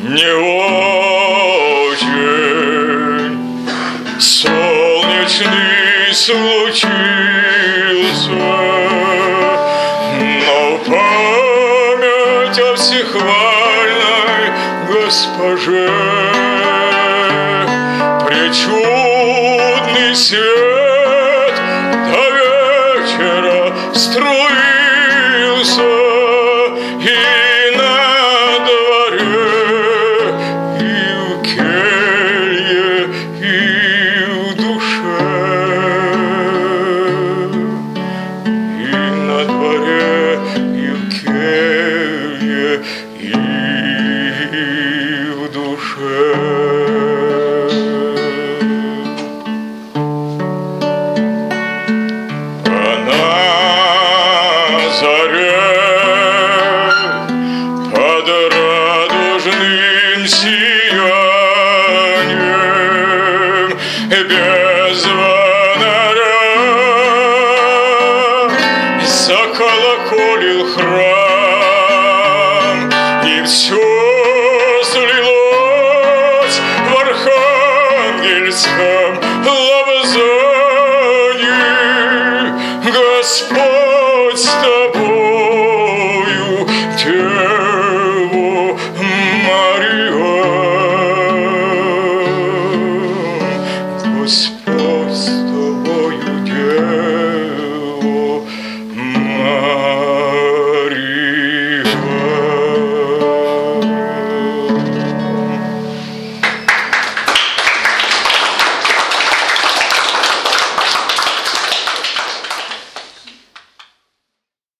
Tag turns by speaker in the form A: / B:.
A: не очень солнечный случился, но память о всехвальной госпоже пречудный свет до вечера струился, и на дворе, и в келье, и в душе, и на дворе, и в келье, и в душе. Под радужным сиянием без звонаря заколоколил храм, и все слилось в архангельском лобзании. Господь с тобой.